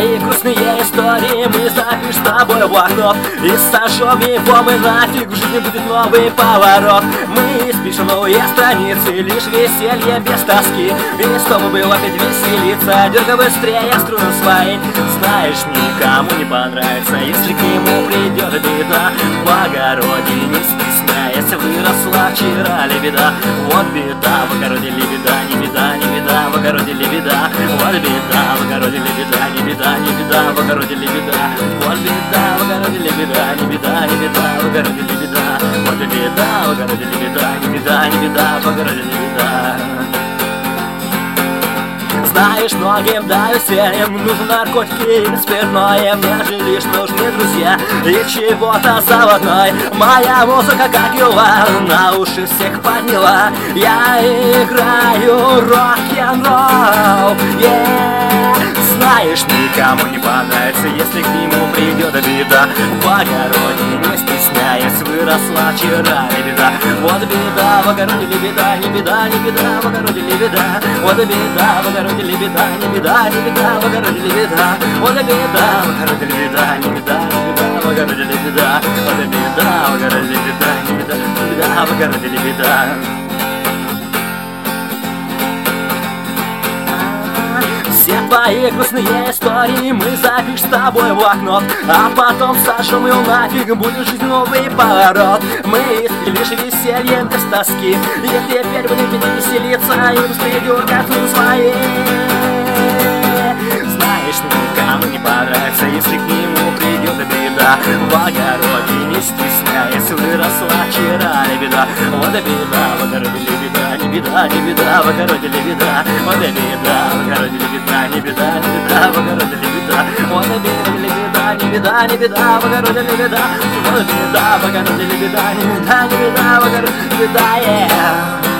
свои грустные истории мы запишем с тобой в блокнот и сожжем его мы нафиг, в жизни будет новый поворот. Мы спишем новые страницы, лишь веселье без тоски, и чтобы было опять веселиться, дергай быстрее струны свои. Знаешь, никому не понравится, если к нему придет беда. В огороде не стесняясь, выросла вчера лебеда. Вот беда, в огороде лебеда, не беда, не беда, в огороде лебеда. Вот беда, в огороде лебеда, не беда, не беда, в огороде лебеда. Вот беда, в огороде лебеда, не беда, не беда, в огороде лебеда. Вот беда, в огороде лебеда, не беда, не беда, в огороде лебеда. Знаешь, многим да всем нужны наркотики и спиртное. Мне же лишь нужны друзья и чего-то заводной. Моя музыка как юла на уши всех подняла. Я играю рок-н-ролл, Знаешь, никому не понравится, если к нему придет беда. В огороде не стесняясь, выросла вчера лебеда. Вот беда, в огороде лебеда, не беда, не беда, в огороде лебеда. Вот беда, в огороде лебеда, не беда, не беда, в огороде лебеда. Вот беда, в огороде лебеда, не беда, не беда, в огороде лебеда. Вот беда, в огороде лебеда, не беда, не беда, в огороде лебеда. Все твои грустные истории мы запишем с тобой в блокнот, а потом сожжем его нафиг, будет жизнь новый поворот. Мы искали лишь веселье без тоски, и теперь будем веселиться и быстрее дергать свои. Знаешь, никому не понравится, если к нему придет беда. В огороде не стесняясь, выросла вчера лебеда. Вот беда, в огороде лебеда, не беда, не беда, в огороде лебеда. Вот беда, в огороде лебеда, не беда, не беда, в огороде лебеда. Вот беда, лебеда, не беда, не беда, в огороде лебеда. Вот беда, в огороде лебеда, не беда, не беда, в огороде лебеда,